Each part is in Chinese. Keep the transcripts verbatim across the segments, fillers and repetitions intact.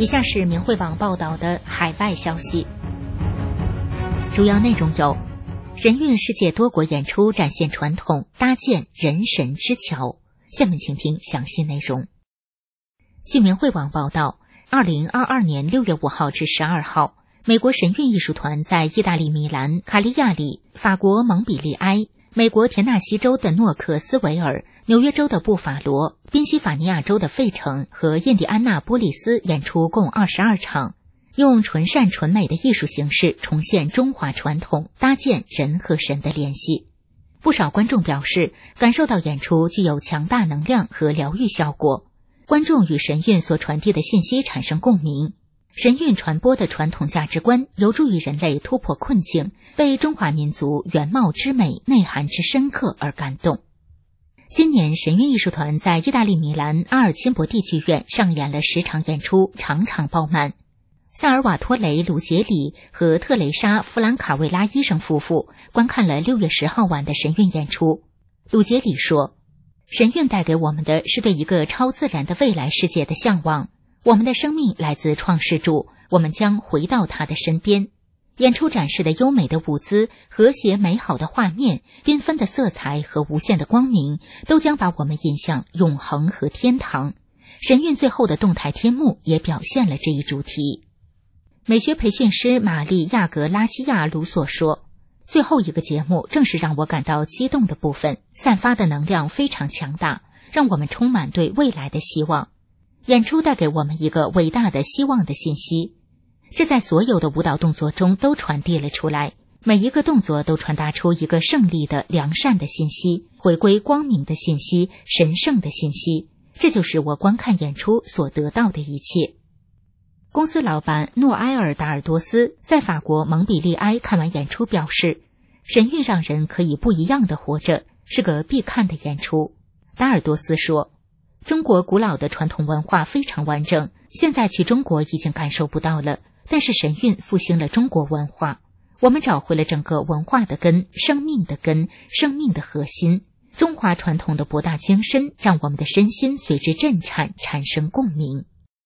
以下是明慧网报道的海外消息，主要内容有：神韵世界多国演出展现传统，搭建人神之桥。下面请听详细内容。据明慧网报道，二零二二年六月五号至十二号，美国神韵艺术团在意大利米兰、卡利亚里、法国蒙彼利埃、美国田纳西州的诺克斯维尔、纽约州的布法罗、宾夕法尼亚州的费城和印第安纳波利斯演出共二十二场，用纯善纯美的艺术形式重现中华传统，搭建人和神的联系。不少观众表示，感受到演出具有强大能量和疗愈效果，观众与神韵所传递的信息产生共鸣。神韵传播的传统价值观有助于人类突破困境，被中华民族原貌之美、内涵之深刻而感动。今年神韵艺术团在意大利米兰阿尔钦博蒂剧院上演了十场演出，场场爆满。萨尔瓦托雷·鲁杰里和特蕾莎·弗兰卡维拉医生夫妇观看了六月十号晚的神韵演出。鲁杰里说，神韵带给我们的是对一个超自然的未来世界的向往，我们的生命来自创世主，我们将回到他的身边。演出展示的优美的舞姿、和谐美好的画面、缤纷的色彩和无限的光明，都将把我们引向永恒和天堂。神韵最后的动态天幕也表现了这一主题。美学培训师玛丽亚格拉西亚卢索说，最后一个节目正是让我感到激动的部分，散发的能量非常强大，让我们充满对未来的希望。演出带给我们一个伟大的希望的信息，这在所有的舞蹈动作中都传递了出来，每一个动作都传达出一个胜利的良善的信息，回归光明的信息，神圣的信息。这就是我观看演出所得到的一切。公司老板诺埃尔·达尔多斯在法国蒙彼利埃看完演出表示，神韵让人可以不一样的活着，是个必看的演出。达尔多斯说，中国古老的传统文化非常完整，现在去中国已经感受不到了，但是神韵复兴了中国文化，我们找回了整个文化的根，生命的根，生命的核心。中华传统的博大精深，让我们的身心随之震颤，产生共鸣。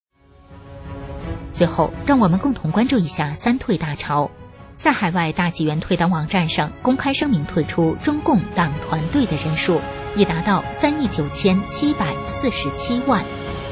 最后，让我们共同关注一下三退大潮。在海外大纪元退党网站上公开声明退出中共党团队的人数已达到三亿九千七百四十七万。